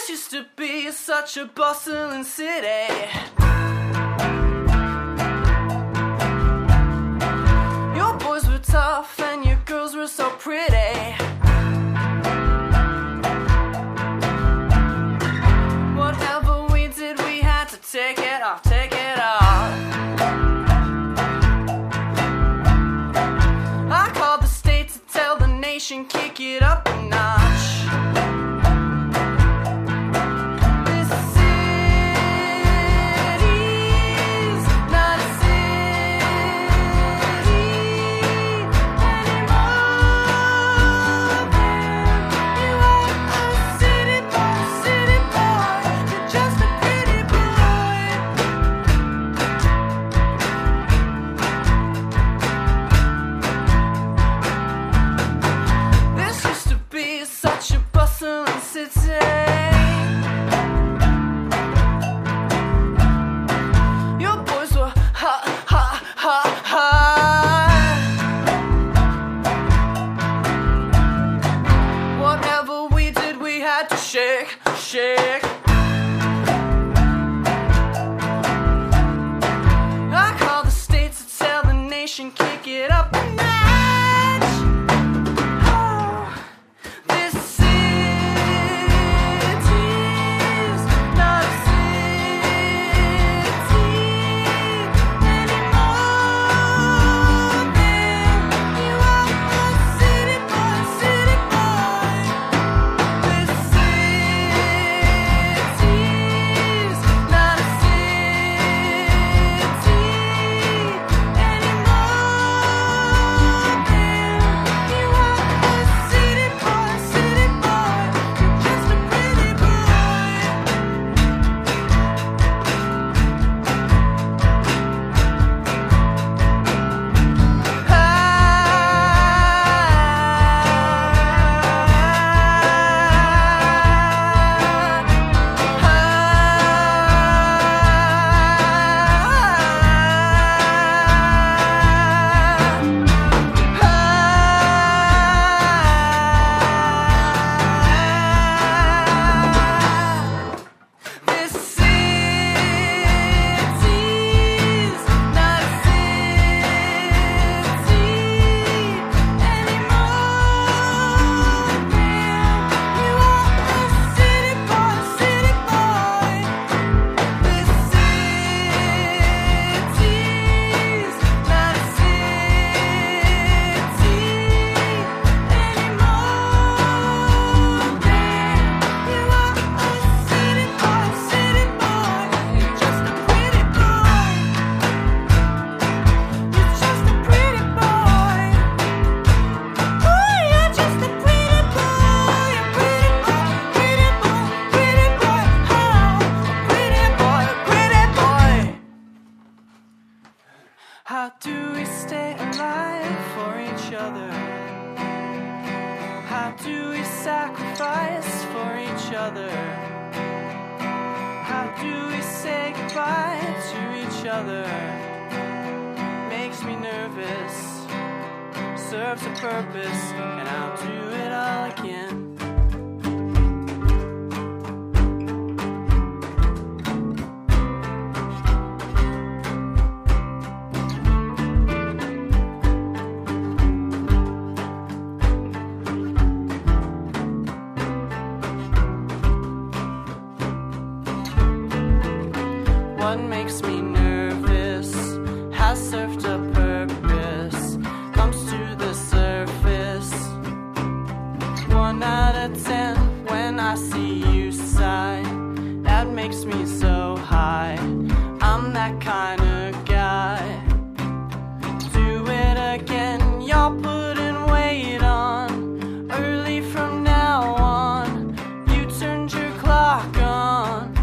This used to be such a bustling city. Your boys were tough and your girls were so pretty. Whatever we did, we had to take it off, take it off. I called the state to tell the nation, kick it up a notch. Your boys were hot, hot, hot, hot. Whatever we did, we had to shake, shake. I called the state to tell the nation, kick it up a notch. How do we stay alive for each other? How do we sacrifice for each other? How do we say goodbye to each other? Makes me nervous, serves a purpose, and I'll do it all again. What makes me nervous has served a purpose, comes to the surface. 1 out of 10 when I see you sigh, that makes me so high. I'm that kind of guy. Do it again, you're putting weight on. Early from now on, you turned your clock on.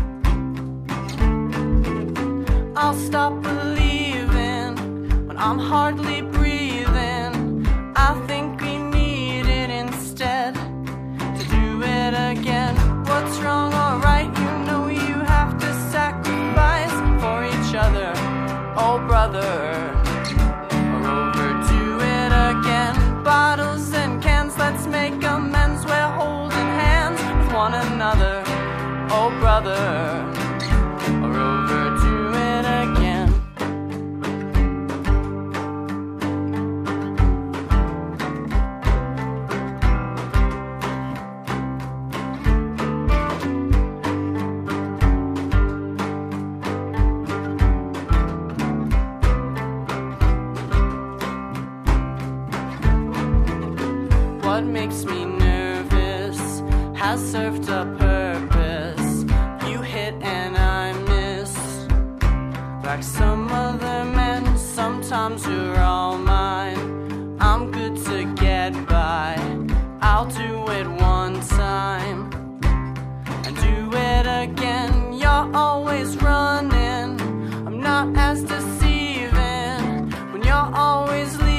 I'll stop believing when I'm hardly breathing. I think we need it instead to do it again. What's wrong or right? You know you have to sacrifice for each other. Oh brother, or overdo it again. Bottles and cans, let's make amends. We're holding hands with one another. oh brother, or overdo it again. What makes me nervous has served a purpose. You hit and I miss. Like some other men, sometimes you're all mine. I'm good to get by. I'll do it one time and do it again. You're always running. I'm not as deceiving when you're always leaving.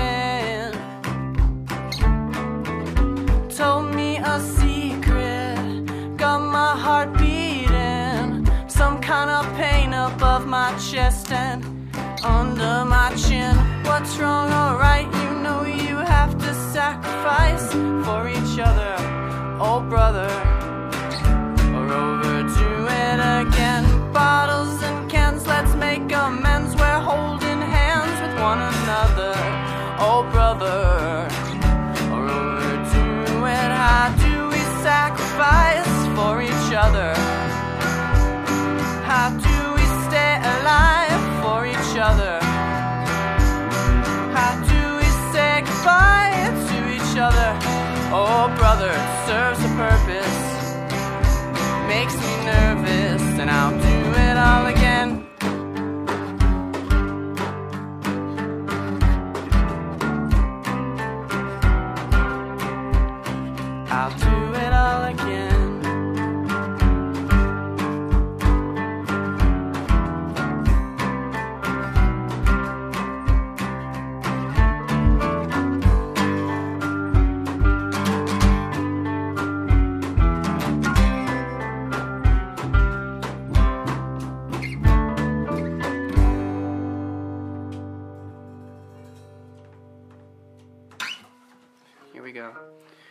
Told me a secret, got my heart beating. Some kind of pain above my chest and under my chin. What's wrong or right? You know you have to sacrifice for each other, oh brother, or overdo it again. Bottles and cans, let's make amends. We're holding hands with one another, oh brother, or overdo it. How do we sacrifice for each other? How do we stay alive for each other? How do we say goodbye to each other? Oh brother, it serves a purpose. Makes me nervous and I'll do it all again. I'll do it all again. Here we go.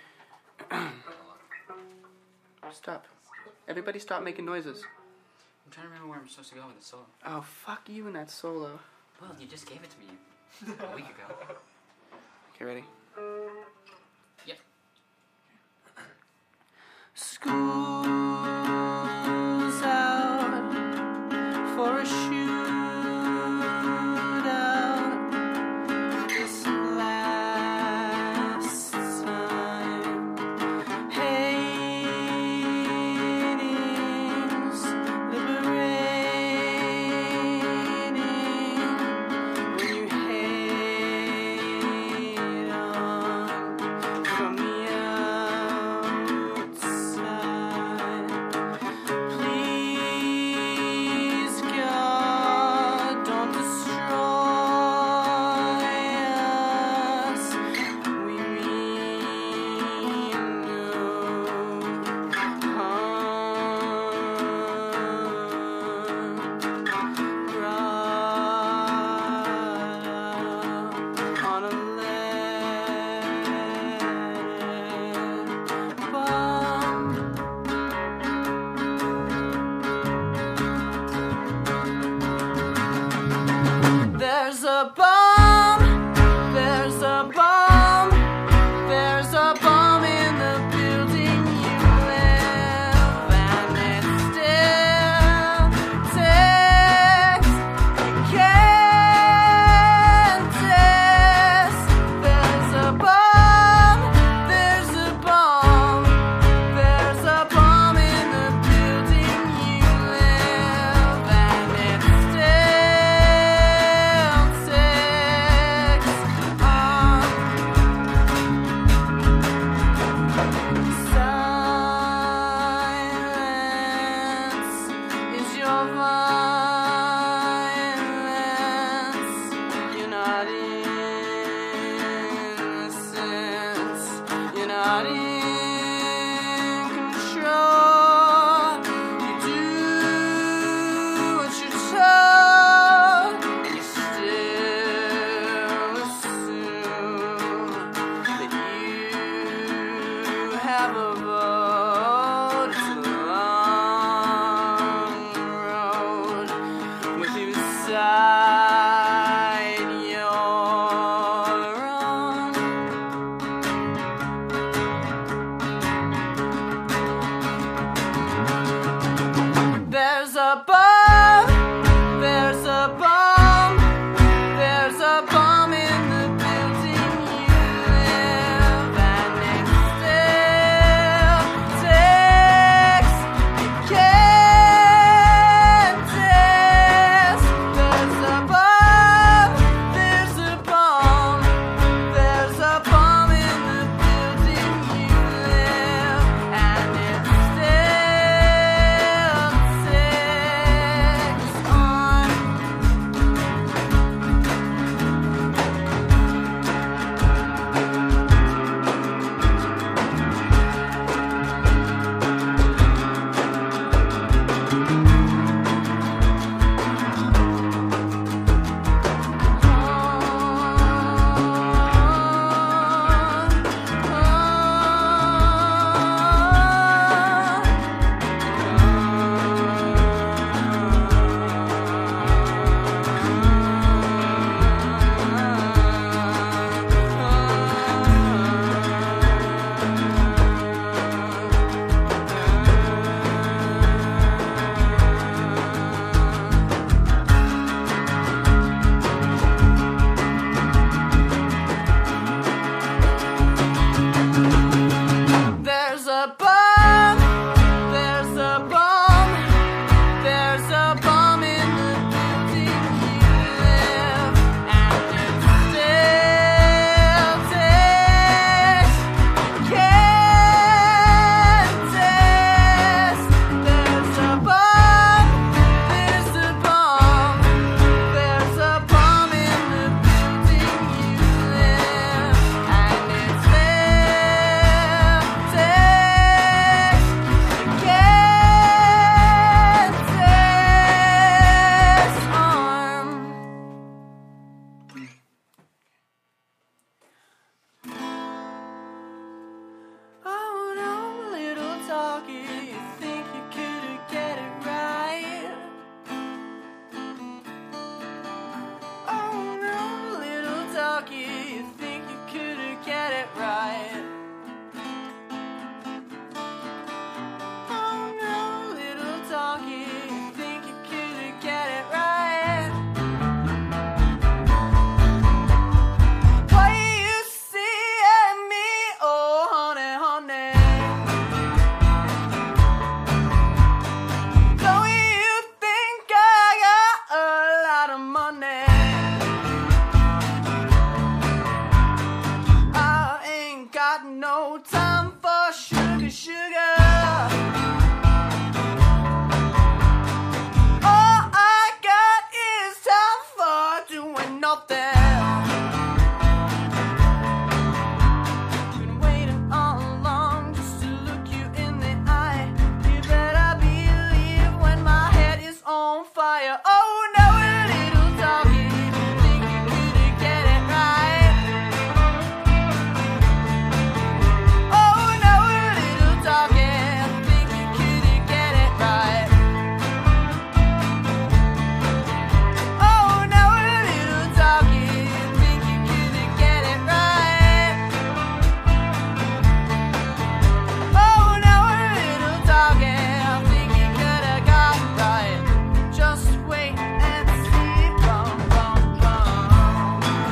Stop. Everybody stop making noises. I'm trying to remember where I'm supposed to go with the solo. Oh, fuck you and that solo. Well, you just gave it to me a week ago. Okay, ready? Yep. School's out for a shootout. This last time. Hades liberating when you hate on from the outside. Please, God, don't destroy us. We mean no harm. Brought on a letter bomb. There's a bomb, there's a bomb, there's a bomb in the building you live, and it still ticks, incantates. There's a bomb, there's a bomb, there's a bomb in the building you live, and it still ticks. a bomb, there's a bomb, there's a bomb in the building you live, and it still takes, you can't test. There's a bomb, there's a bomb, there's a bomb in the building you live, and it still takes on. There's a bomb, there's a bomb, there's a bomb in the building you live, and it still takes, can't test. There's a bomb, there's a bomb, there's a bomb in the building you live, and it still takes, you can't disarm. Oh no, little doggy, you think you could get it right? Oh no, little doggy, you think you could get it right? Oh no, little doggy, you think you could get it right? What you see in me, oh honey, honey. Don't you think I got a lot of money? I ain't got no time for sugar, sugar. All I got is time for doing nothing. Been waiting all along just to look you in the eye. You better believe when my head is on fire. Oh no, little doggy, think you could get it right? Oh no, little doggy, think you could get it right? Oh no, little doggy, think you could get it right? Oh no, little doggy, think you could have got right. Just wait and see, bum bum bum.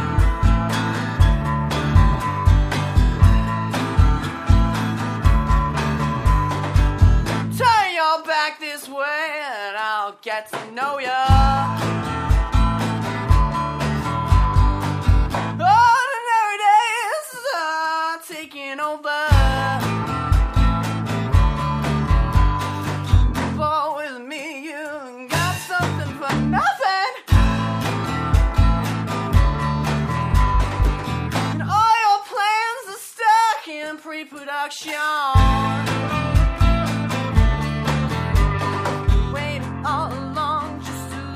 Turn your back this way and I'll get to know ya. Ordinary days are taking over. But with me, you got something for nothing. And all your plans are stuck in pre-production. Waiting all along just to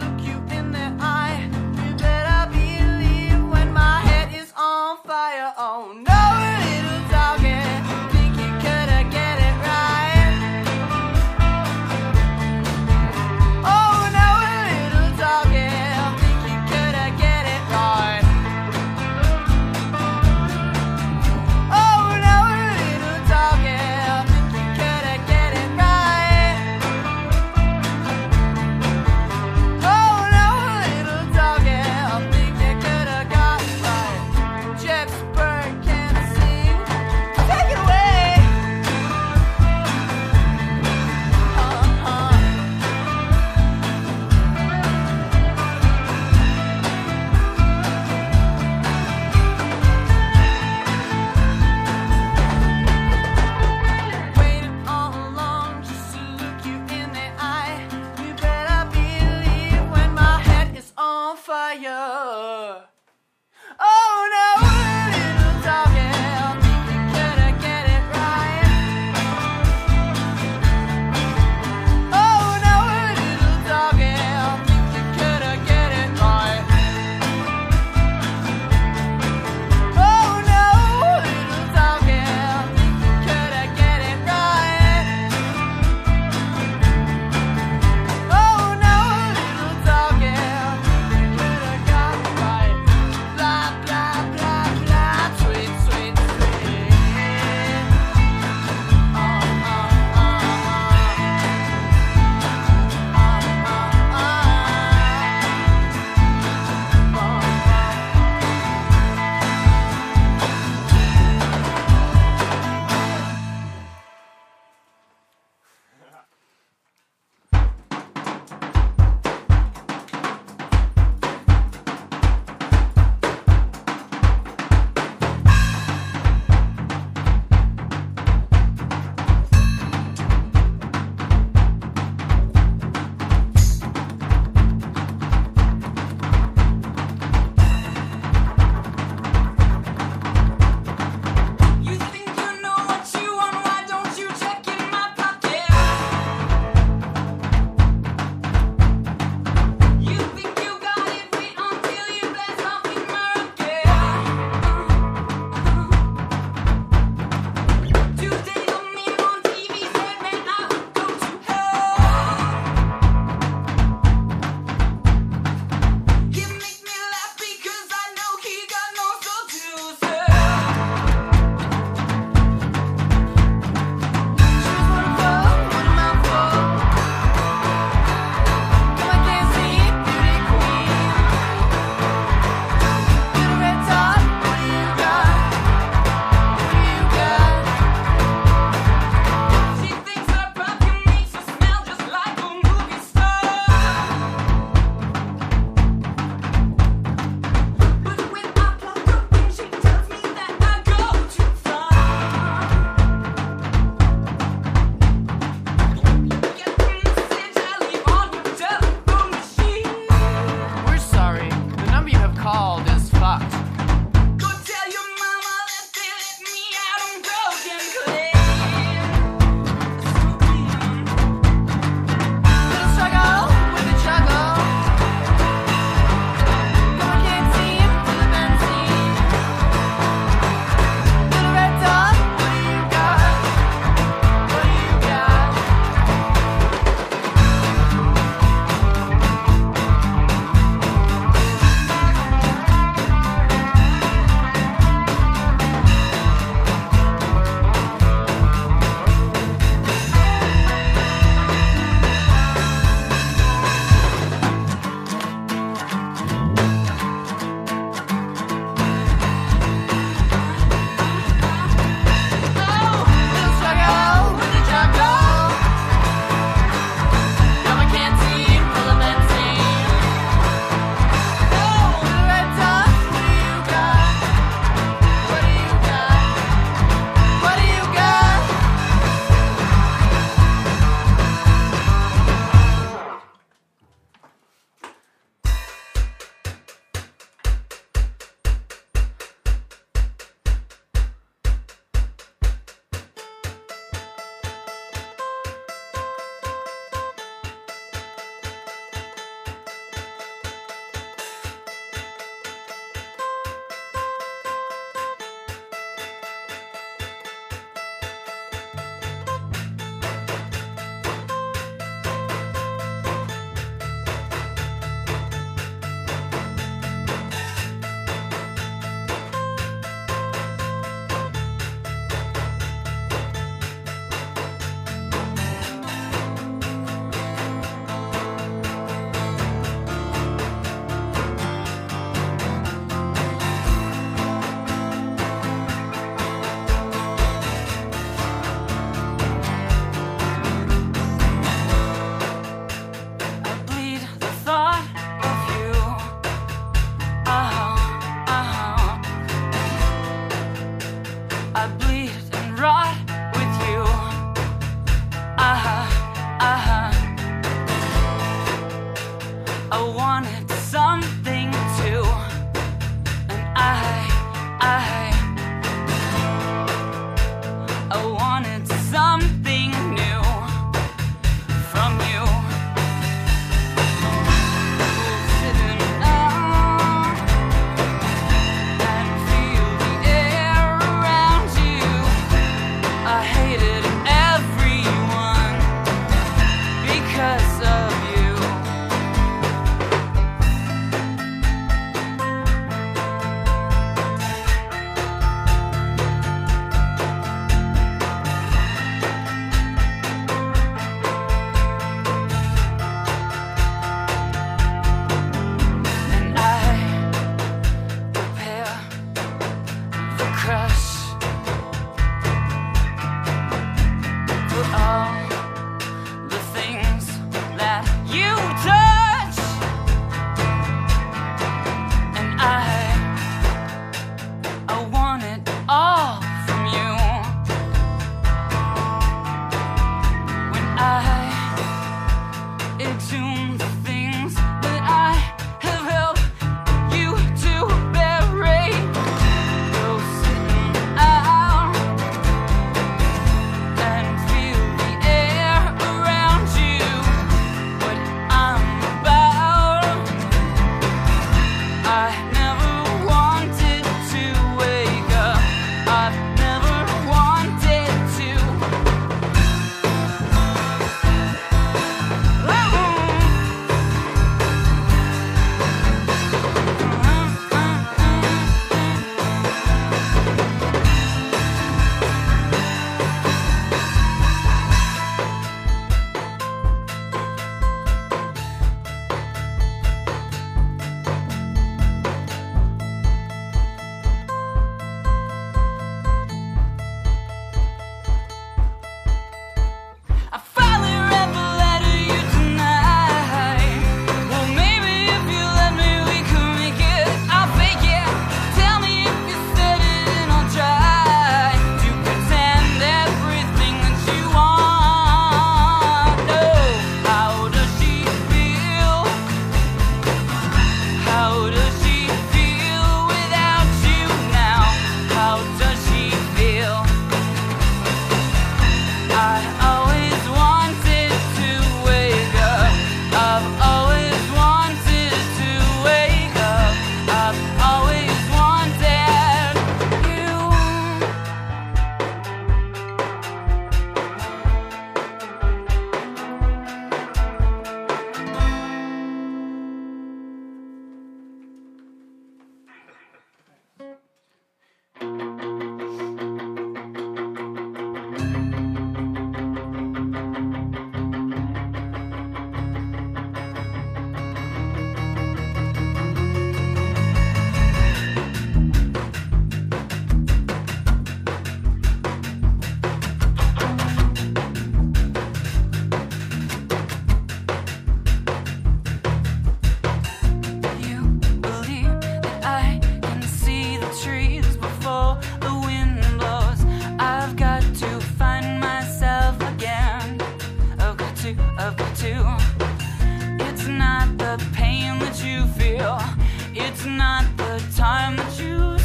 two. It's not the pain that you feel, it's not the time that you